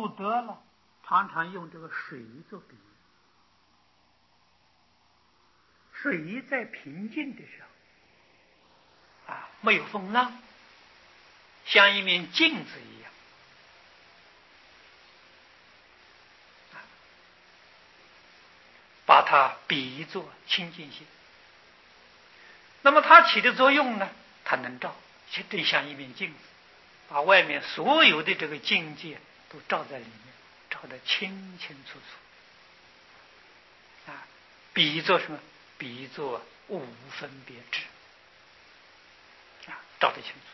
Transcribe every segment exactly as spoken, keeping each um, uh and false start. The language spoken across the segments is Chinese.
不得了，常常用这个水做比喻。水在平静的时候，啊，没有风浪，像一面镜子一样，啊，把它比喻作清净心。那么它起的作用呢，它能照，就像一面镜子，把外面所有的这个境界都照在里面，照得清清楚楚。啊，比喻作什么？比喻作无分别智，啊，照得清楚。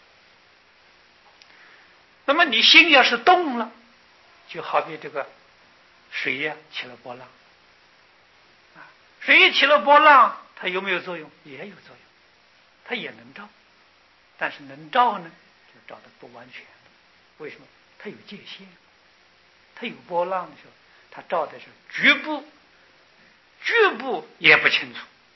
那么你心要是动了，就好比这个水呀、啊、起了波浪，啊，水起了波浪，它有没有作用？也有作用，它也能照，但是能照呢，就照得不完全。为什么？它有界限，它有波浪的时候，它照的是局部，局部也不清楚。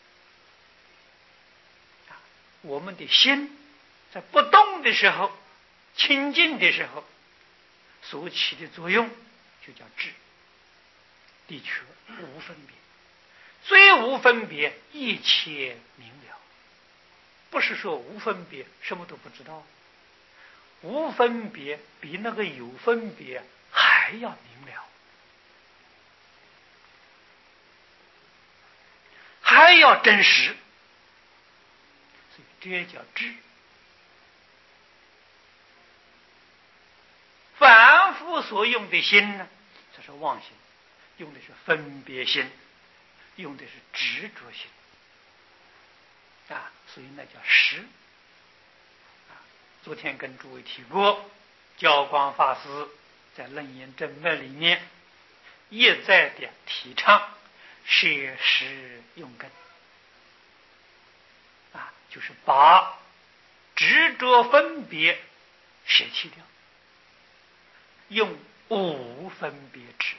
我们的心在不动的时候，清净的时候，所起的作用就叫智，的确无分别，最无分别，一切明了。不是说无分别什么都不知道，无分别比那个有分别还要明了，还要真实，所以这叫智。凡夫所用的心呢，这是妄心，用的是分别心，用的是执着心，啊，所以那叫识。啊，昨天跟诸位提过，教光法师在《楞严正脉》里面一再的提倡舍识用根，啊，就是把执着分别舍弃掉，用无分别智，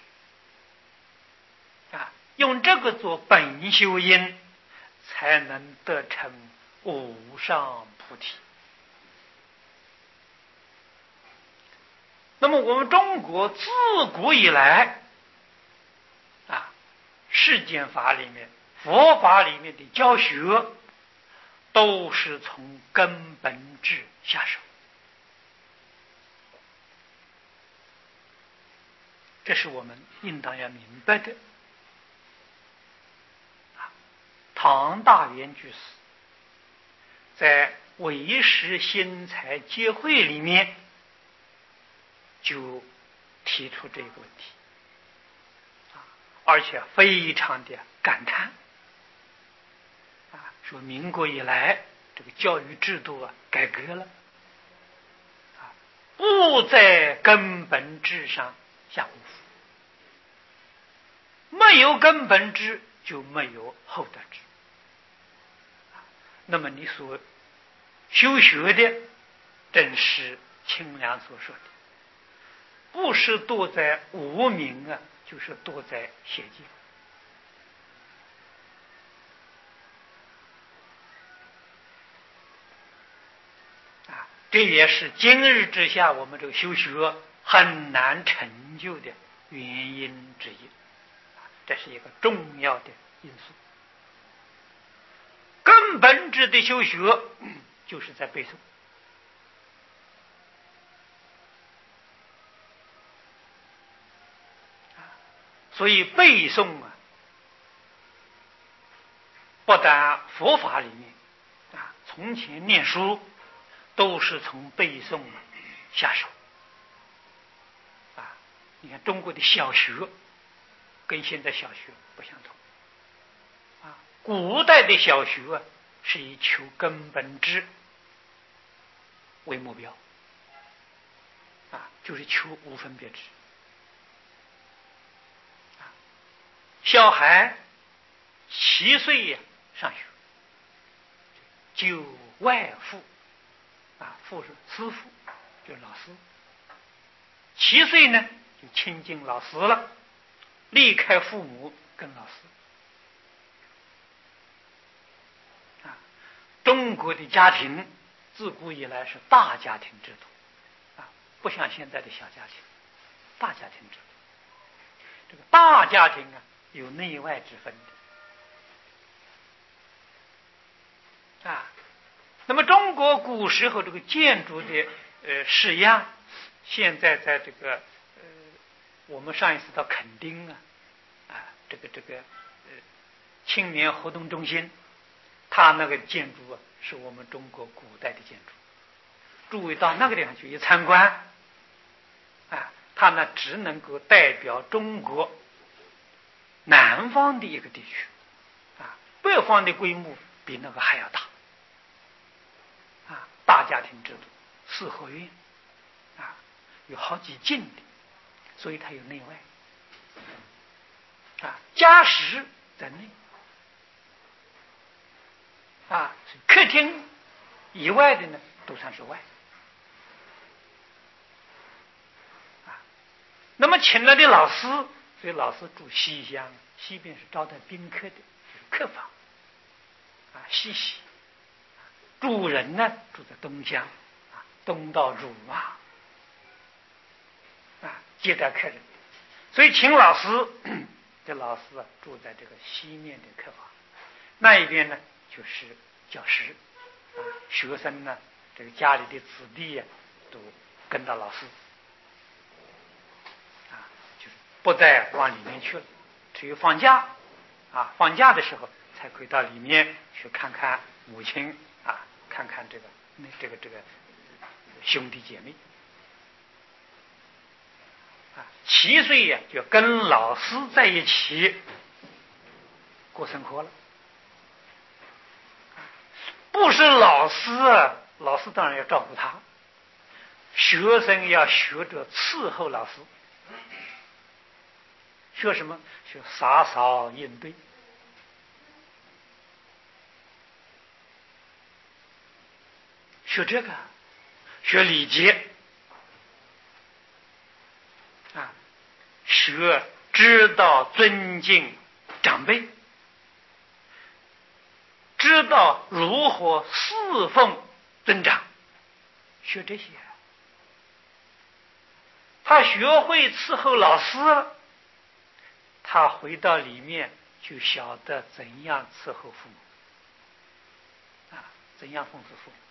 啊，用这个做本修因，才能得成无上菩提。那么我们中国自古以来，啊，世间法里面、佛法里面的教学，都是从根本智下手。这是我们应当要明白的。唐大元居士在唯识心财结会里面就提出这个问题，而且非常的感叹，啊，说民国以来这个教育制度啊改革了，啊，不在根本智上下功夫，没有根本智就没有后得智。那么你所修学的，正是清凉所说的，不是堕在无明啊，就是堕在邪见。啊，这也是今日之下我们这个修学很难成就的原因之一，这是一个重要的因素。根本智的修学就是在背诵，所以背诵啊，不但佛法里面啊，从前念书都是从背诵下手啊。你看中国的小学跟现在小学不相同啊，古代的小学啊是以求根本智为目标啊，就是求无分别智。小孩七岁呀上学，就外父啊，父是师父，就是老师。七岁呢就亲近老师了，离开父母跟老师。啊，中国的家庭自古以来是大家庭制度啊，不像现在的小家庭。 大家庭制度。这个大家庭啊，有内外之分的啊。那么中国古时候这个建筑的呃式样，现在在这个呃我们上一次到垦丁啊啊这个这个呃青年活动中心，它那个建筑啊是我们中国古代的建筑。诸位到那个地方去一参观啊，它呢只能够代表中国南方的一个地区啊，北方的规模比那个还要大啊，大家庭制度，四合院啊，有好几进的，所以它有内外啊，家室在内啊，客厅以外的呢都算是外啊。那么请来的老师，所以老师住西厢，西边是招待宾客的客房啊，西席。主人呢住在东厢啊，东道主嘛啊，接待客人。所以请老师，这老师啊住在这个西面的客房，那一边呢就是教室啊，学生呢这个家里的子弟呀、啊、都跟到老师啊，就是不再往里面去了。只有放假啊，放假的时候才可以到里面去看看母亲啊，看看这个那这个这个兄弟姐妹啊，七岁呀、啊、就跟老师在一起过生活了。不是老师啊，老师当然要照顾他，学生要学着伺候老师。学什么？学洒扫应对。学这个，学礼节啊，学知道尊敬长辈，知道如何侍奉尊长，学这些。他学会伺候老师了，他回到里面就晓得怎样伺候父母啊，怎样奉侍父母。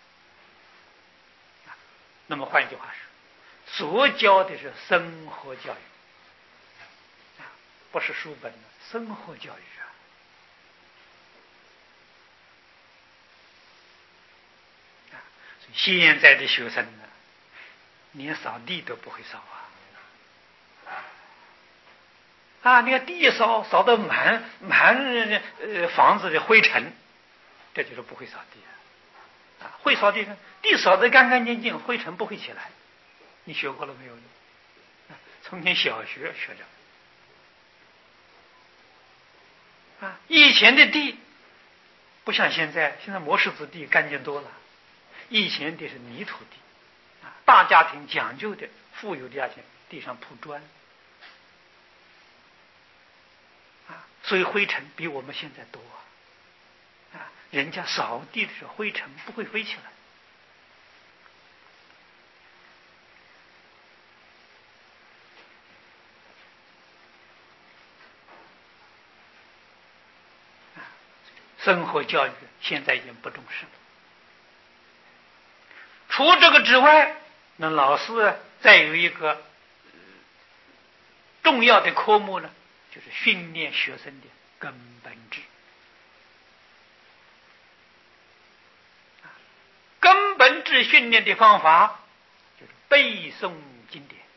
那么换一句话说，所教的是生活教育啊，不是书本的生活教育啊。啊，所以现在的学生呢，连扫地都不会扫啊！啊，那个地扫扫得满满呃房子的灰尘，这就是不会扫地啊。啊，会扫地呢，地扫得干干净净，灰尘不会起来。你学过了没有呢？从前小学学的啊，以前的地不像现在，现在磨石子地干净多了。以前的是泥土地啊，大家庭讲究的，富有的家庭地上铺砖啊，所以灰尘比我们现在多啊。啊，人家扫地的时候灰尘不会飞起来。生活教育现在已经不重视了。除这个之外，那老师再有一个、呃、重要的科目呢，就是训练学生的根本智。根本智训练的方法就是背诵经典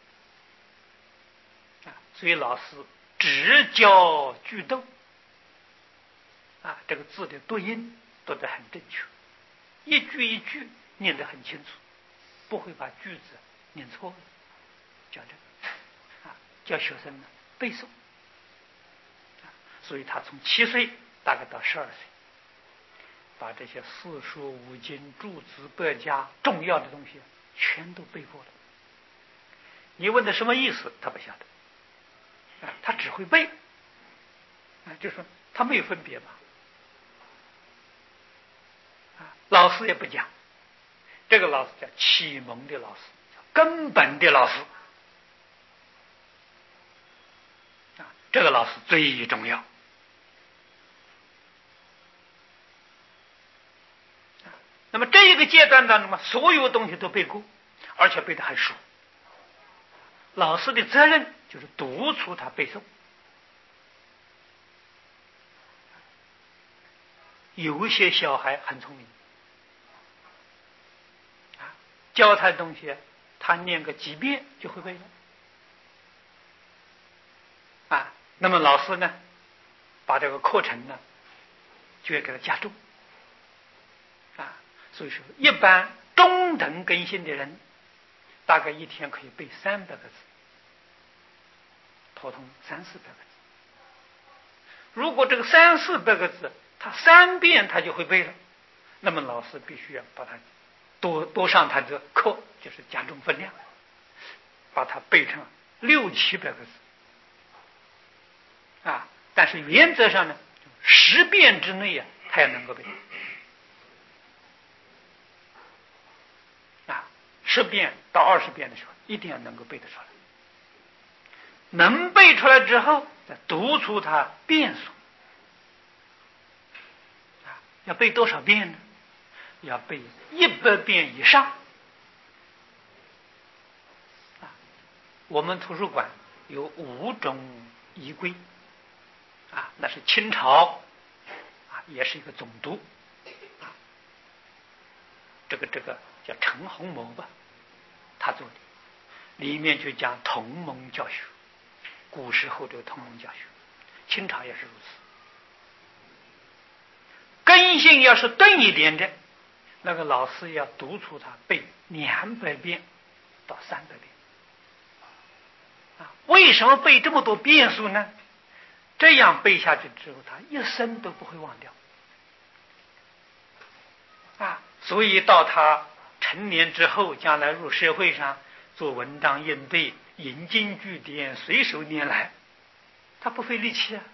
啊，所以老师只教句读啊，这个字的读音读得很正确，一句一句念得很清楚，不会把句子念错了。讲这个啊，教学生呢背诵啊，所以他从七岁大概到十二岁，把这些四书五经、诸子百家重要的东西全都背过了。你问他什么意思，他不晓得啊，他只会背啊，就说他没有分别嘛。老师也不讲，这个老师叫启蒙的老师，叫根本的老师这个老师最重要。那么这一个阶段当中嘛，所有东西都背过，而且背得很熟。老师的责任就是督促他背诵。有些小孩很聪明，啊，教他的东西，他念个几遍就会背了，啊，那么老师呢，把这个课程呢，就要给他加重，啊，所以说，一般中等根性的人，大概一天可以背三百个字，普通三四百个字。如果这个三四百个字，他三遍他就会背了，那么老师必须要把他多多上他的课，就是加重分量，把它背成六七百个字啊。但是原则上呢，十遍之内啊，他也能够背啊。十遍到二十遍的时候，一定要能够背得出来。能背出来之后，再督促他变数。要背多少遍呢？要背一百遍以上。啊，我们图书馆有五种仪规，啊，那是清朝啊，也是一个总督，啊，这个这个叫陈洪谋吧，他做的，里面就讲同盟教学，古时候这个同盟教学，清朝也是如此。根性要是钝一点的，那个老师要督促他背两百遍到三百遍。啊，为什么背这么多变数呢？这样背下去之后，他一生都不会忘掉。啊，所以到他成年之后，将来入社会上做文章应对、引经据典、随手拈来，他不费力气啊！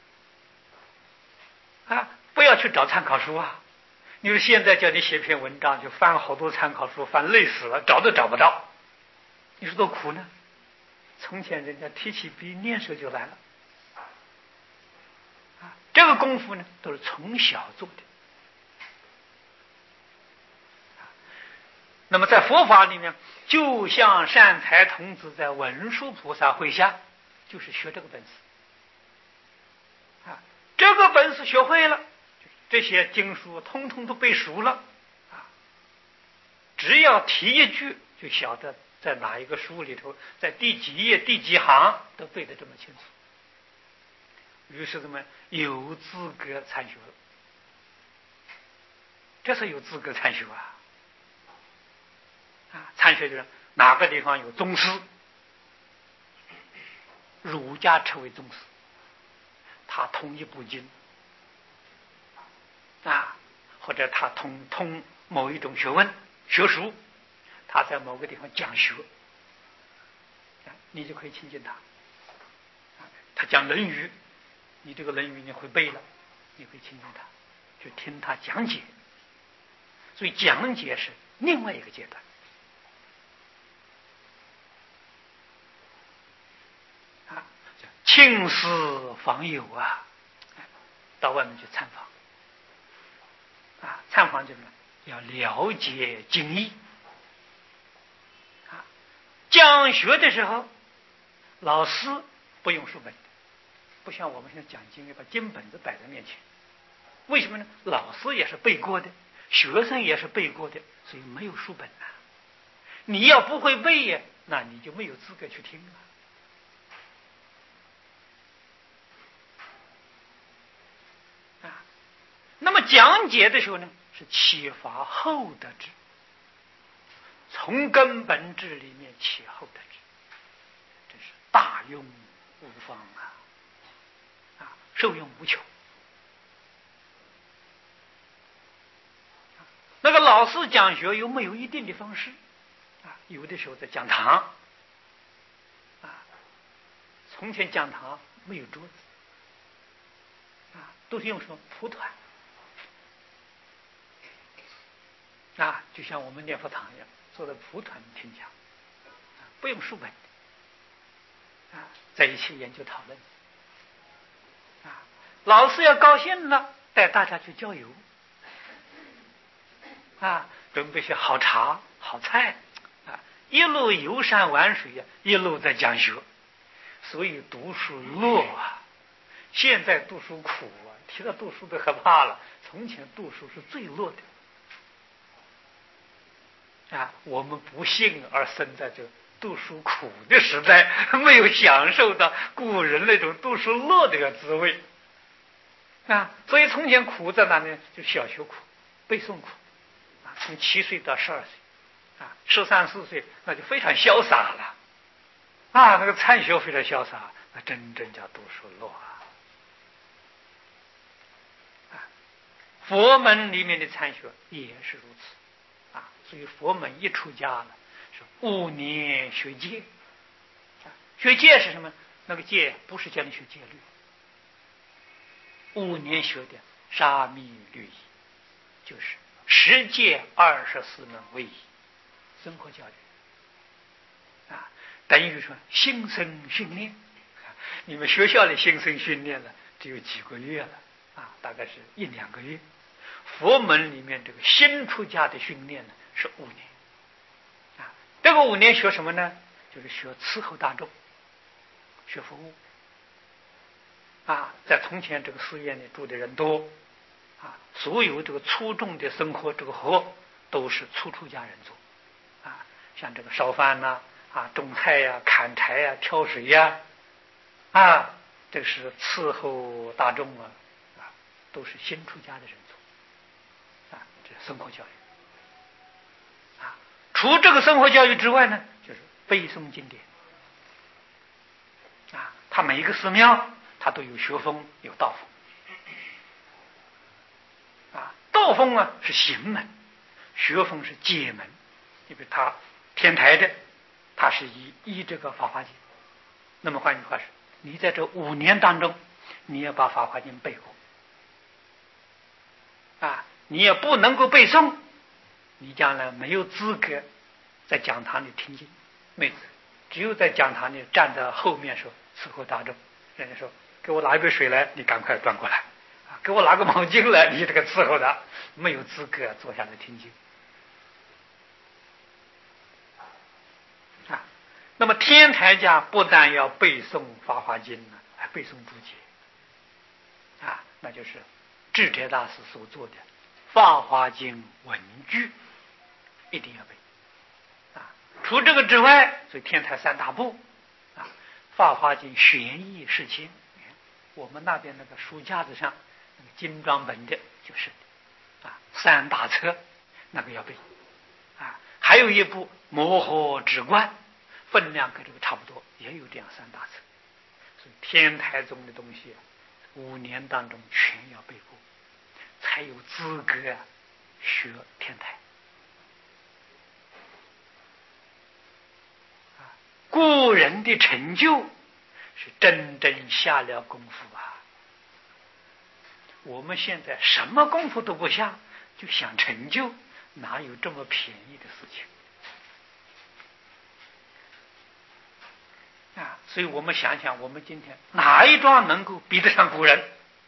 啊，不要去找参考书啊！你说现在叫你写篇文章，就翻好多参考书，翻累死了，找都找不到，你说多苦呢？从前人家提起笔，念手就来了。啊，这个功夫呢，都是从小做的。那么在佛法里面，就像善财童子在文殊菩萨会下，就是学这个本事。啊，这个本事学会了，这些经书通通都背熟了。啊，只要提一句，就晓得在哪一个书里头，在第几页、第几行都背得这么清楚。于是怎么有资格参学了？这是有资格参学啊！啊，参学就是哪个地方有宗师，儒家称为宗师，他通一部经啊，或者他通通某一种学问学术，他在某个地方讲学，啊，你就可以亲近他。啊，他讲《论语》，你这个《论语》你会背了，你会亲近他，去听他讲解。所以讲解是另外一个阶段。啊，亲师访友啊，到外面去参访。啊，参访就是要了解经义。啊，讲学的时候，老师不用书本，不像我们现在讲经，把经本子摆在面前。为什么呢？老师也是背过的，学生也是背过的，所以没有书本啊。你要不会背呀，那你就没有资格去听了。啊，那么讲解的时候呢，是启发后得知，从根本智里面起后得知，这是大用无方啊，啊，受用无穷。那个老师讲学有没有一定的方式啊？有的时候在讲堂啊，从前讲堂没有桌子啊，都是用什么蒲团啊，就像我们念佛堂一样，坐在蒲团听讲，啊，不用书本啊，在一起研究讨论老师要高兴了，带大家去郊游啊，准备些好茶好菜啊，一路游山玩水呀，一路在讲学，所以读书乐啊。现在读书苦啊，提到读书都害怕了。从前读书是最乐的啊，我们不幸而生在这读书苦的时代，没有享受到古人那种读书乐的个滋味啊。所以从前苦在哪里？就小学苦、背诵苦啊，从七岁到十二岁啊，十三四岁那就非常潇洒了啊，那个参学非常潇洒，那真正叫读书乐啊。佛门里面的参学也是如此啊，所以佛门一出家了，是五年学戒。学戒是什么？那个戒不是叫你学戒律，五年学的沙弥律仪，就是十戒二十四门为仪，生活教育啊，等于说新生训练。你们学校里新生训练了，只有几个月了啊，大概是一两个月。佛门里面这个新出家的训练呢是五年啊，这个五年学什么呢？就是学伺候大众，学服务啊。在从前这个寺院里住的人多啊，所有这个粗重的生活这个活都是初出家人做啊，像这个烧饭呐 啊, 啊种菜呀、啊、砍柴呀、啊、挑水呀 啊, 啊，这个是伺候大众啊啊，都是新出家的人做。生活教育啊，除这个生活教育之外呢，就是背诵经典啊。他每一个寺庙，他都有学风，有道风啊。道风啊是行门，学风是解门。因为他天台的，他是以依这个法华经。那么换句话说，你在这五年当中，你要把法华经背过啊。你也不能够背诵，你将来没有资格在讲堂里听经，没资格，只有在讲堂里站在后面说伺候大众。人家说给我拿一杯水来，你赶快端过来啊！给我拿个毛巾来，你这个伺候的没有资格坐下来听经啊。那么天台家不但要背诵法华经呢，还背诵注解啊，那就是智者大师所做的法华经文句一定要背啊！除这个之外，所以天台三大部啊，法华经玄义释经，我们那边那个书架子上那个精装本的就是啊，三大册那个要背啊，还有一部摩诃止观，分量跟这个差不多，也有这样三大册。所以天台宗的东西五年当中全要背过，才有资格学天台啊。古人的成就是真正下了功夫啊。我们现在什么功夫都不下，就想成就，哪有这么便宜的事情啊？所以我们想想，我们今天哪一桩能够比得上古人？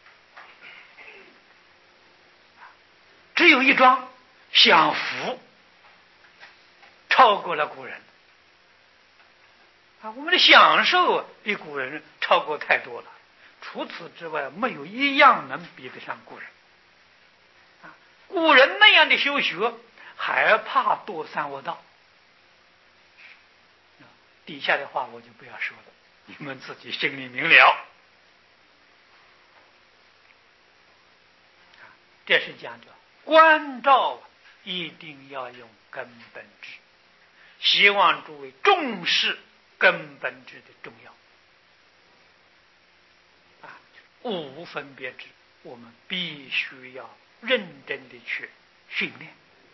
只有一桩享福超过了古人啊！我们的享受比古人超过太多了，除此之外没有一样能比得上古人啊！古人那样的修学，还怕堕三恶道？底下的话我就不要说了，你们自己心里明了。这是讲的关照一定要用根本智，希望诸位重视根本智的重要啊，无分别智，我们必须要认真的去训练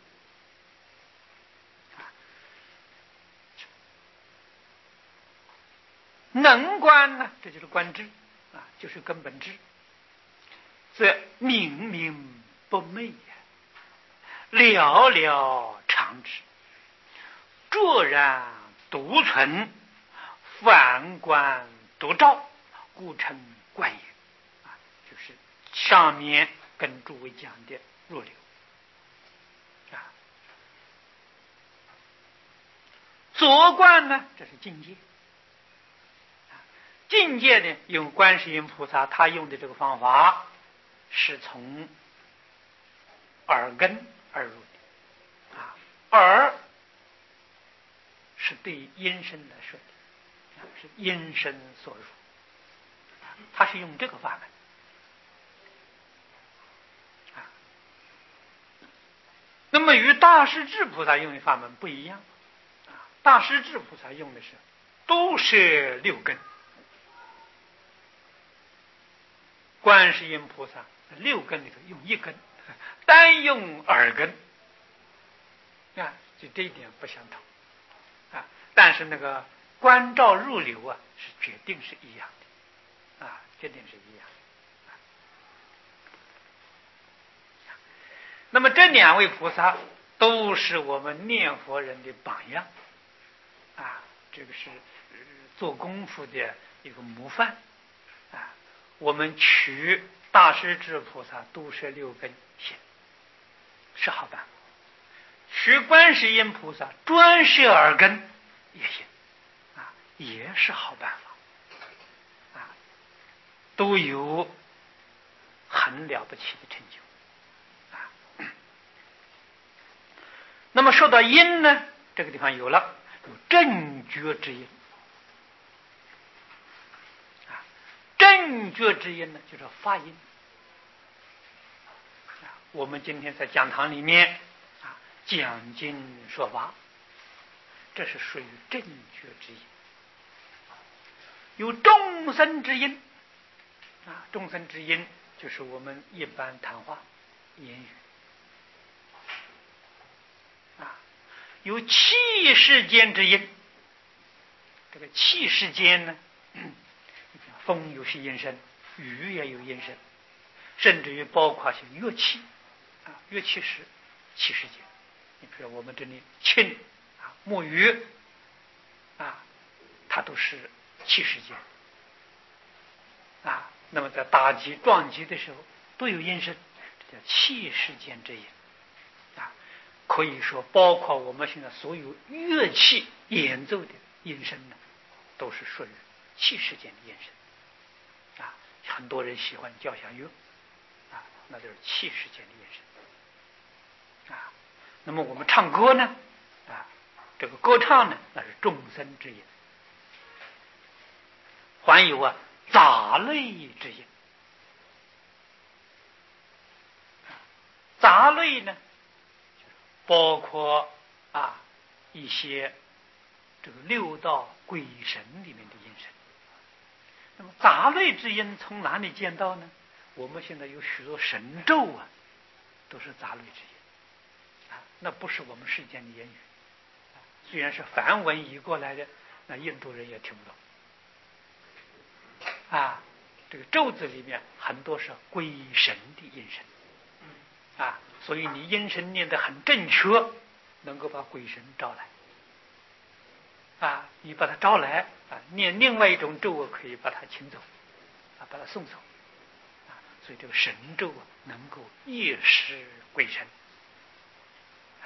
啊。能观呢，这就是观智啊，就是根本智。则明明不昧呀，了了常知，卓然独存，反观独照，故称观也啊，就是上面跟诸位讲的入流啊。左观呢，这是境界。境界呢，用观世音菩萨他用的这个方法，是从耳根而入的啊。耳是对音声来说的，是音声所入，他是用这个法门啊。那么与大势至菩萨用的法门不一样啊，大势至菩萨用的是都是六根。观世音菩萨六根里头用一根，单用耳根啊，就这一点不相同啊。但是那个观照入流啊，是决定是一样的啊，决定是一样的。那么这两位菩萨都是我们念佛人的榜样啊，这个是做功夫的一个模范啊。我们取大势至菩萨都摄六根行是好办法，取观世音菩萨专摄耳根也行啊，也是好办法啊，都有很了不起的成就啊。那么说到音呢，这个地方有了有正觉之音。正觉之音呢，就是发音。我们今天在讲堂里面啊，讲经说法，这是属于正觉之音。有众生之音啊，众生之音就是我们一般谈话言语啊。有气世间之音，这个气世间呢，风有些音声，雨也有音声，甚至于包括些乐器啊，乐器是气世间。你比如我们这里磬啊、木鱼啊，它都是气世间啊。那么在打击、撞击的时候都有音声，这叫气世间之音啊。可以说，包括我们现在所有乐器演奏的音声呢，都是属于气世间的音声。啊，很多人喜欢交响乐啊，那就是气世间的音声啊。那么我们唱歌呢啊，这个歌唱呢，那是众生之音。还有啊，杂类之音。杂类呢，包括啊一些这个六道鬼神里面的音声。那么杂类之音从哪里见到呢？我们现在有许多神咒啊，都是杂类之音啊，那不是我们世间的言语，虽然是梵文译过来的，那印度人也听不懂啊。这个咒子里面很多是鬼神的音声啊，所以你音声念得很正确，能够把鬼神招来。啊，你把它招来啊，念另外一种咒啊，可以把它请走，啊，把它送走，啊，所以这个神咒啊，能够夜视鬼神，啊，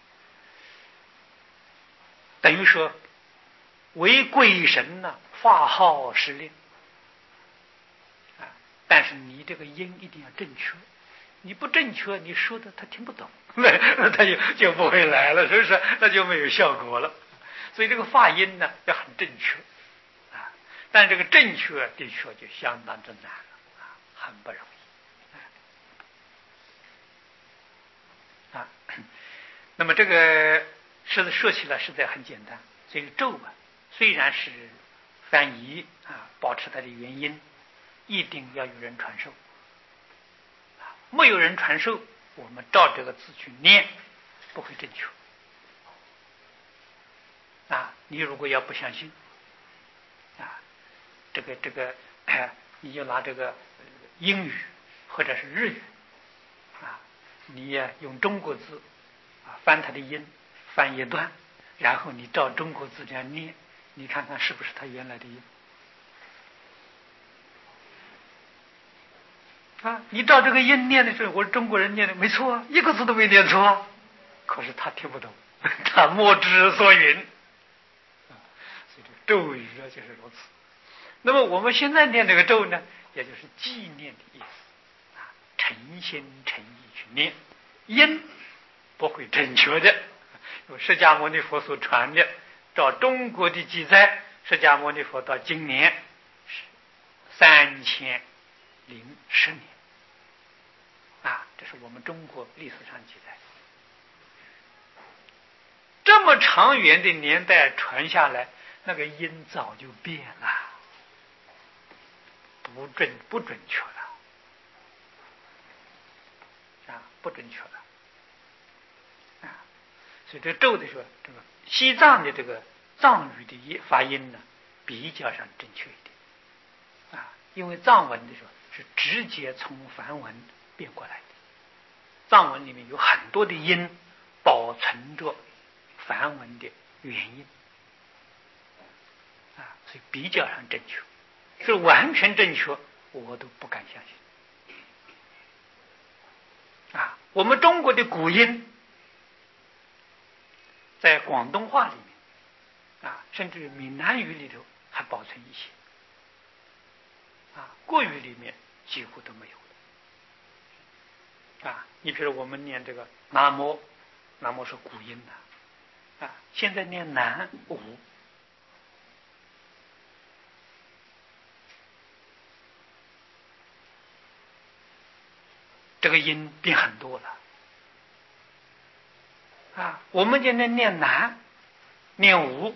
等于说为鬼神呢、啊、发号施令，啊，但是你这个音一定要正确，你不正确，你说的他听不懂，那他就就不会来了，是不是？那就没有效果了。所以这个发音呢要很正确啊，但这个正确的确就相当之难了啊，很不容易啊。那么这个是说起来实在很简单，这个咒啊，虽然是翻译啊，保持它的原因，一定要有人传授啊，没有人传授，我们照这个字去念，不会正确。啊，你如果要不相信，啊，这个这个，哎，你就拿这个英语或者是日语，啊，你也用中国字啊翻它的音，翻一段，然后你照中国字这样念，你看看是不是它原来的音？ 啊，你照这个音念的时候，我说中国人念的没错啊，一个字都没念错啊。可是他听不懂，他莫之所云。啊，所以这个咒语啊就是如此。那么我们现在念这个咒呢，也就是纪念的意思啊，诚心诚意去念，音不会正确的。有释迦牟尼佛所传的，照中国的记载，释迦牟尼佛到今年是三千零十年啊，这是我们中国历史上记载。这么长远的年代传下来，那个音早就变了，不准不准确了啊，不准确了啊。所以这咒的时候，这个西藏的这个藏语的发音呢，比较上正确一点啊，因为藏文的时候是直接从梵文变过来的，藏文里面有很多的音保存着梵文的原因啊，所以比较上正确，是完全正确，我都不敢相信啊。我们中国的古音，在广东话里面啊，甚至于闽南语里头还保存一些啊，国语里面几乎都没有了啊。你比如我们念这个南无，南无是古音的啊，现在念南无，这个音变很多了啊。我们现在念南，念无，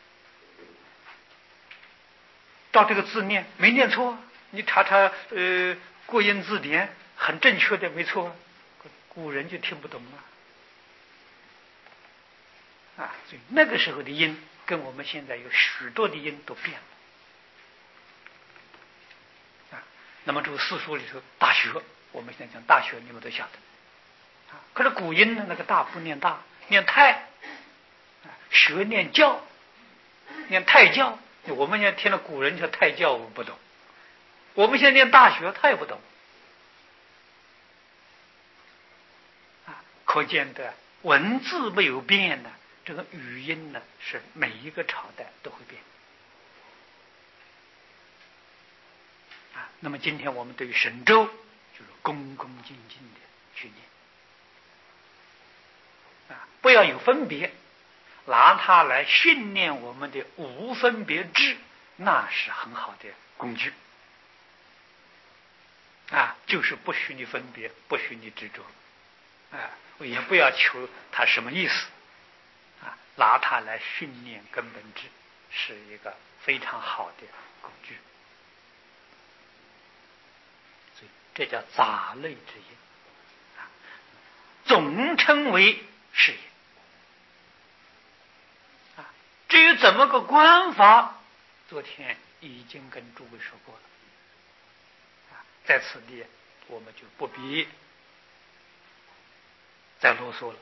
照这个字念没念错，你查查呃国音字典，很正确的，没错，古人就听不懂了啊。所以那个时候的音跟我们现在有许多的音都变了啊。那么这个四书里头，大学，我们现在讲大学，你们都晓得啊。可是古音呢，那个大不念大，念太，学念教，念太教。我们现在听了古人叫太教，我们不懂；我们现在念大学，他也不懂啊。可见的文字没有变呢，这个语音呢是每一个朝代都会变啊。那么今天我们对于神咒就是恭恭敬敬的去念啊，不要有分别，拿它来训练我们的无分别智，那是很好的工具啊，就是不许你分别，不许你执着啊，也不要求它什么意思啊，拿它来训练根本智，是一个非常好的工具。所以这叫杂类之音啊，总称为是音啊。至于怎么个观法，昨天已经跟诸位说过了啊，在此地我们就不必再啰嗦了。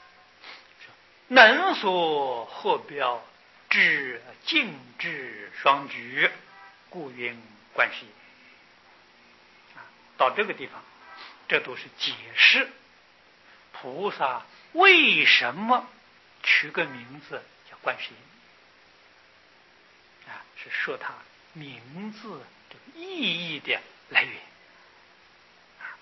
能所获标，至静智双举，故云观世音啊。到这个地方，这都是解释菩萨为什么取个名字叫观世音啊，是说他名字这个意义的来源啊。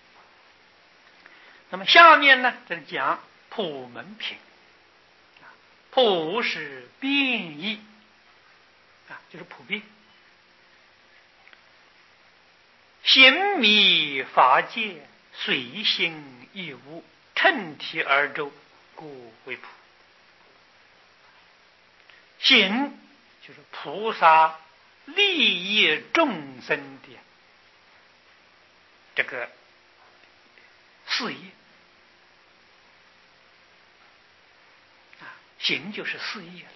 那么下面呢，在讲普门品。普是变异啊，就是普遍。行密法界，随心亦无，乘体而周，故为普。行就是菩萨利益众生的这个事业。行就是事业了，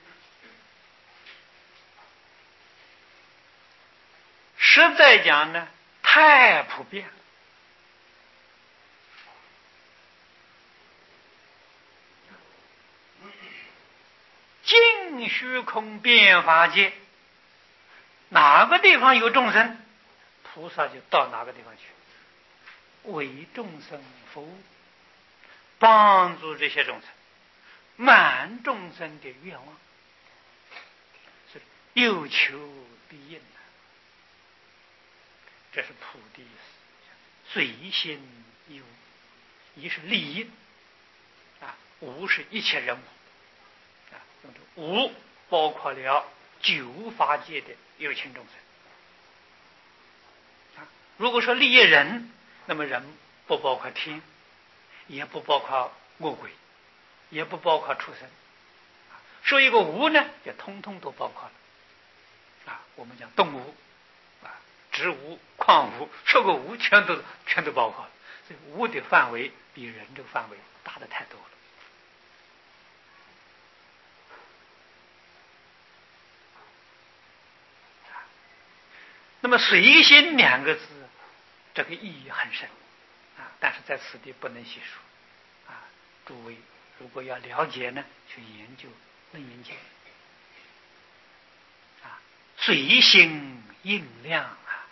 实在讲呢，太普遍了。尽虚空遍法界，哪个地方有众生，菩萨就到哪个地方去为众生服务，帮助这些众生，满众生的愿望，是有求必应啊！这是菩提意思，随心一无，一是利益啊，无是一切人物啊，无包括了九法界的有情众生啊。如果说利益人，那么人不包括天，也不包括恶鬼，也不包括畜生。说一个无呢，也通通都包括了啊。我们讲动物啊、植物、矿物，说个无，全都全都包括了。所以无的范围比人这个范围大的太多了。那么随心两个字，这个意义很深啊，但是在此地不能细说啊。诸位如果要了解呢，去研究楞严经啊，随心应量啊，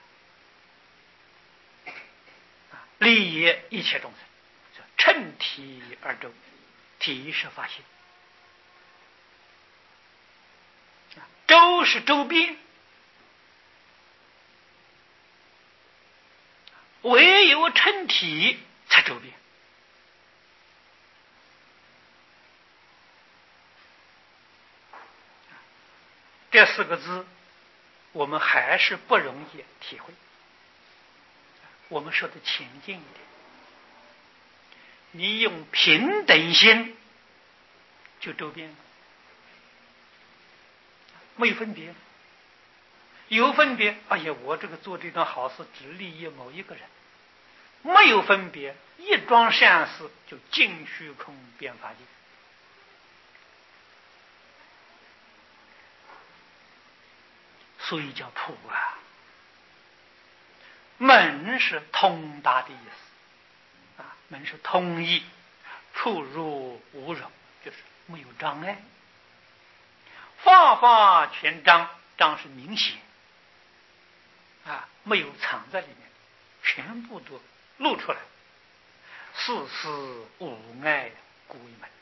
啊，利益一切众生，乘体而周，体是发心，周是周边。唯有称体才周遍，这四个字我们还是不容易体会。我们说的浅近一点，你用平等心就周遍了，没有分别。有分别，哎呀，我这个做这桩好事只利益某一个人，没有分别，一桩善事就尽虚空遍法界。所以叫普啊，门是通达的意思啊，门是通义，普入无容，就是没有障碍，法法全彰，彰是明显啊，没有藏在里面，全部都露出来，事事无碍故一门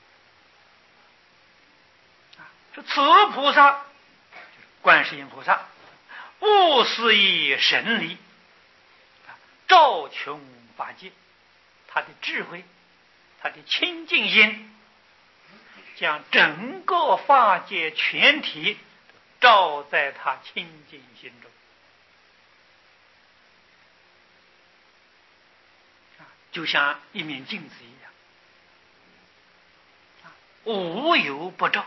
啊。这此菩萨就是观世音菩萨，无思以神力照穷法界，他的智慧，他的清净心，将整个法界全体照在他清净心中。就像一面镜子一样，无有不照。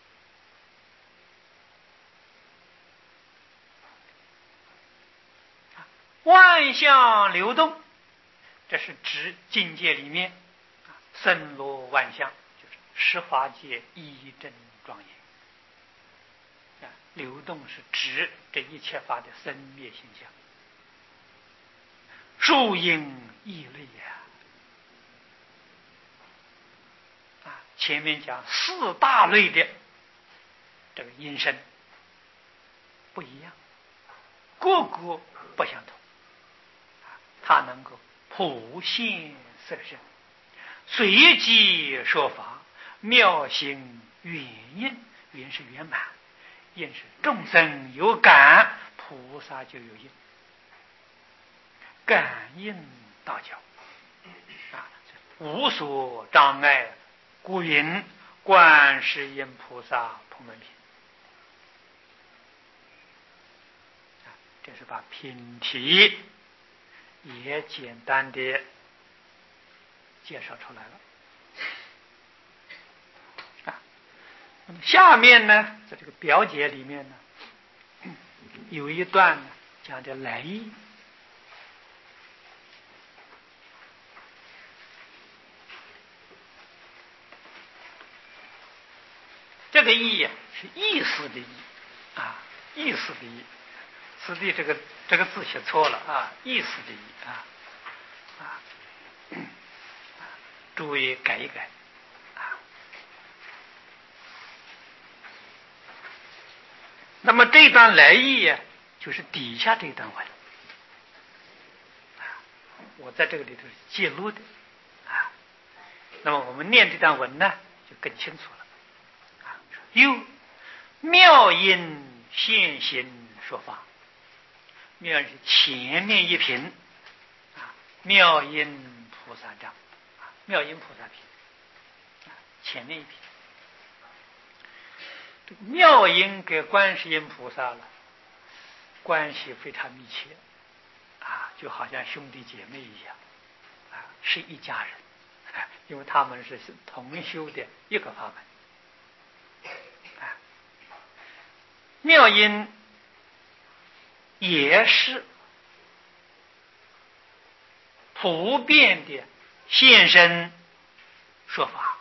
万象流动，这是指境界里面森罗万象，就是十法界一真庄严。流动是指这一切法的生灭现象。树因异类呀，啊，前面讲四大类的这个因身不一样，个个不相同，啊，它能够普现色身，随机说法，妙行圆应，圆是圆满，应是众生有感，菩萨就有应。感应道交啊，无所障碍，故云观世音菩萨普门品。啊，这是把品题也简单的介绍出来了。啊，那么下面呢，在这个表解里面呢，有一段呢讲的来意。这个意是意思的意啊，意思的意，此地这个这个字写错了啊，意思的意啊啊，诸位改一改啊。那么这段来意呀，就是底下这段文啊， 我在这个里头是记录的啊。那么我们念这段文呢，就更清楚了啊。又妙音现行说法，妙是前面一品啊，妙音菩萨章啊，妙音菩萨品啊，前面一品。妙音跟观世音菩萨了关系非常密切啊，就好像兄弟姐妹一样啊，是一家人，啊、因为他们是同修的一个法门啊。妙音也是普遍的现身说法，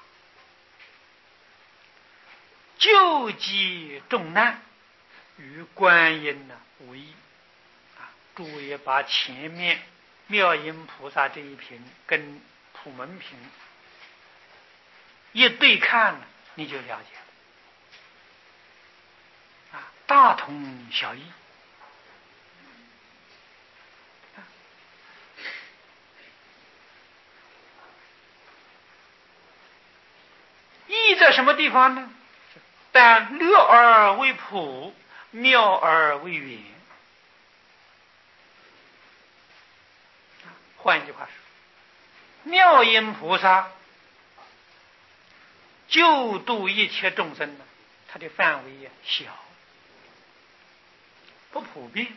救济众难，与观音呢无异啊。诸位把前面妙音菩萨这一品跟普门品一对看，你就了解了啊，大同小异。异在什么地方呢？但略而为普，妙而为圆。换一句话说，妙音菩萨救度一切众生呢，它的范围小，不普遍。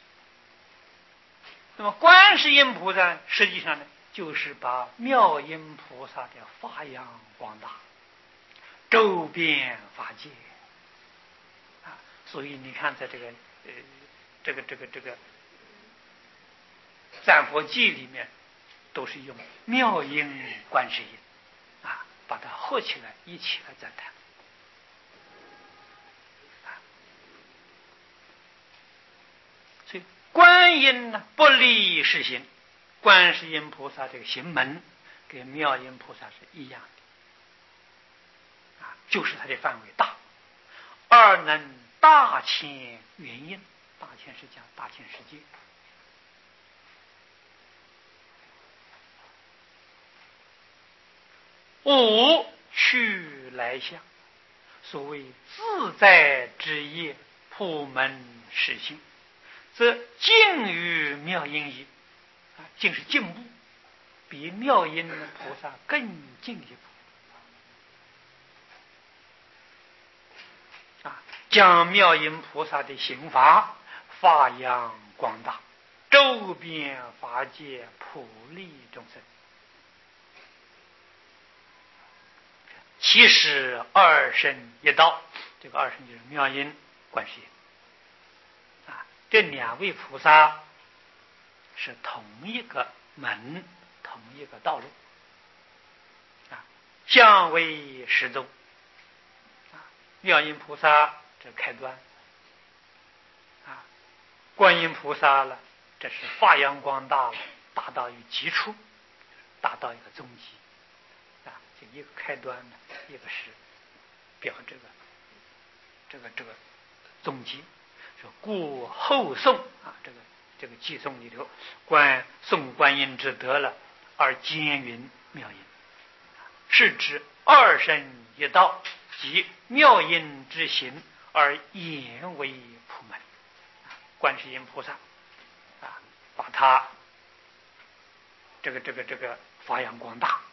那么观世音菩萨实际上呢，就是把妙音菩萨的发扬光大，周遍法界啊。所以你看，在这个呃这个这个这个赞佛记里面，都是用妙音观世音啊，把它合起来一起来赞叹。所以观音呢不离实行，观世音菩萨这个行门跟妙音菩萨是一样的啊，就是它的范围大，二能大千圆应，大千是讲大千世界。五去来相，所谓自在之业，普门实性，则近于妙音矣。啊，近是进步，比妙音的菩萨更进一步。啊，将妙音菩萨的行法发扬光大，周遍法界，普利众生。其实二圣一道，这个二圣就是妙音观世音啊，这两位菩萨是同一个门，同一个道路啊，相为始终啊。妙音菩萨这开端啊，观音菩萨了，这是发扬光大了，达到于极处，达到一个终极。一个开端呢，一个是表这个这个这个终极。说故后宋啊，这个这个偈颂里头，观宋观音之德了，而兼云妙音，是指二圣一道即妙音之行，而言为普门。观世音菩萨啊，把它这个这个这个发扬光大。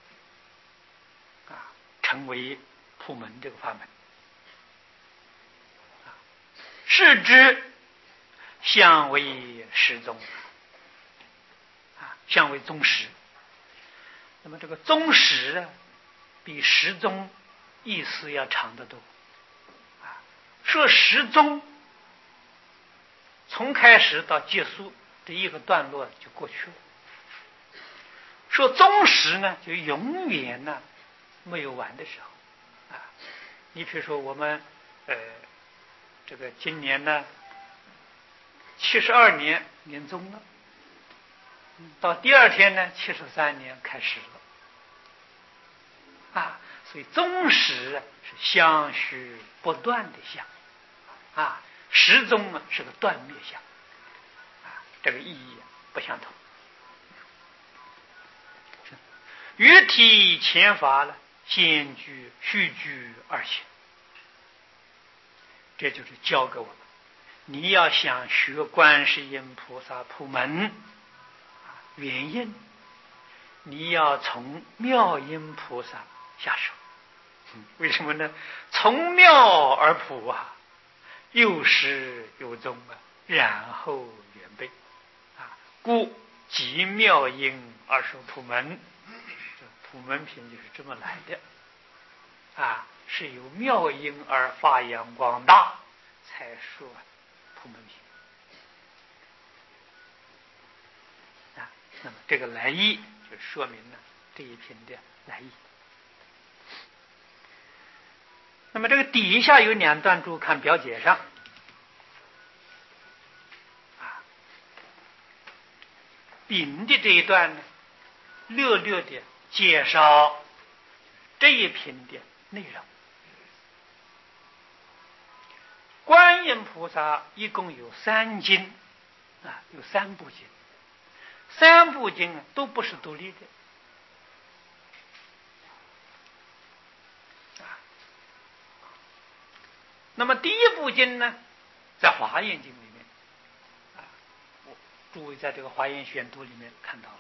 啊，成为普门这个法门，啊，是之相为始宗，啊，相为宗始。那么这个宗始啊，比始宗意思要长得多，啊，说始宗从开始到结束这一个段落就过去了，说宗始呢，就永远呢。没有完的时候啊，你比如说我们呃，这个今年呢七十二年年终了，到第二天呢七十三年开始了啊，所以宗始是相续不断的相啊，始终呢是个断灭相啊，这个意义不相同。 欲体前法了，先居须居而行。这就是教给我们，你要想学观世音菩萨普门原因，你要从妙音菩萨下手。为什么呢？从妙而普啊，有始有终啊，然后圆备啊，故即妙音而受普门。普门品就是这么来的啊，是由妙音而发扬光大才说普门品啊。那么这个来意就说明了这一品的来意。那么这个底下有两段注，看表解上啊，丙的这一段呢，略略的介绍这一品的内容。观音菩萨一共有三经啊，有三部经，三部经都不是独立的。那么第一部经呢，在华严经里面啊，我诸位在这个华严选读里面看到了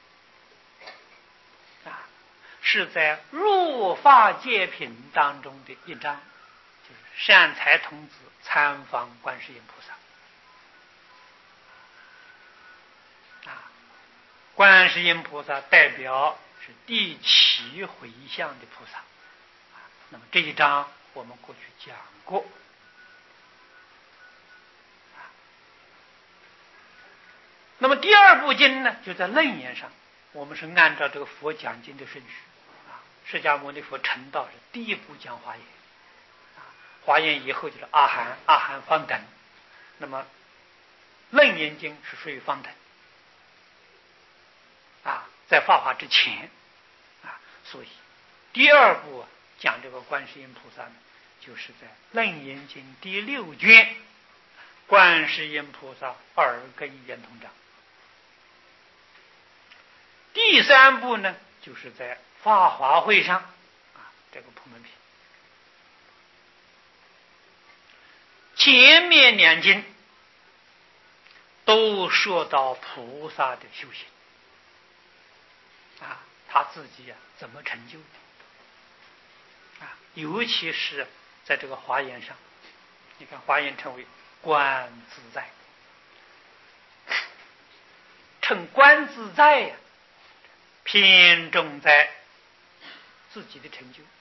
啊，是在入法界品当中的一章，就是善财童子参访观世音菩萨啊。观世音菩萨代表是第七回向的菩萨啊。那么这一章我们过去讲过啊。那么第二部经呢，就在楞严上，我们是按照这个佛讲经的顺序啊。释迦牟尼佛成道是第一部讲华严啊，华严以后就是阿含、阿含方等。那么楞严经是属于方等啊，在法华之前啊，所以第二部讲这个观世音菩萨呢，就是在楞严经第六卷观世音菩萨耳根圆通章。第三部呢，就是在法华会上啊，这个普门品。前面两经都说到菩萨的修行啊，他自己啊怎么成就的啊？尤其是在这个华严上，你看华严称为观自在，称观自在呀、啊，偏重在自己的成就，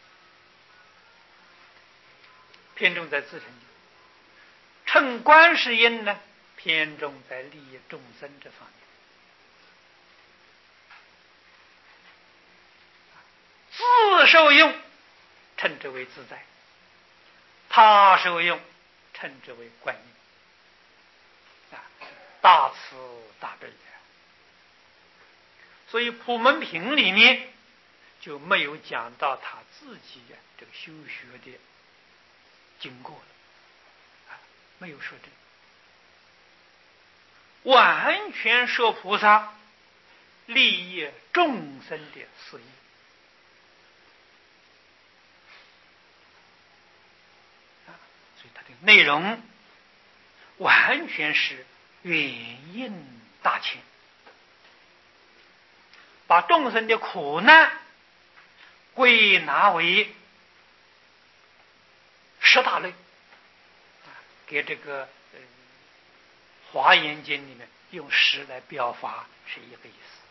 偏重在自成就；称观世音呢，偏重在利益众生这方面。自受用称之为自在，他受用称之为观音啊，大慈大悲。所以普门品里面就没有讲到他自己的这个修学的经过了啊，没有说这个，完全说菩萨利益众生的事业啊，所以它的内容完全是远应大千，把众生的苦难归纳为十大类，给这个呃华严经里面用十来表法是一个意思。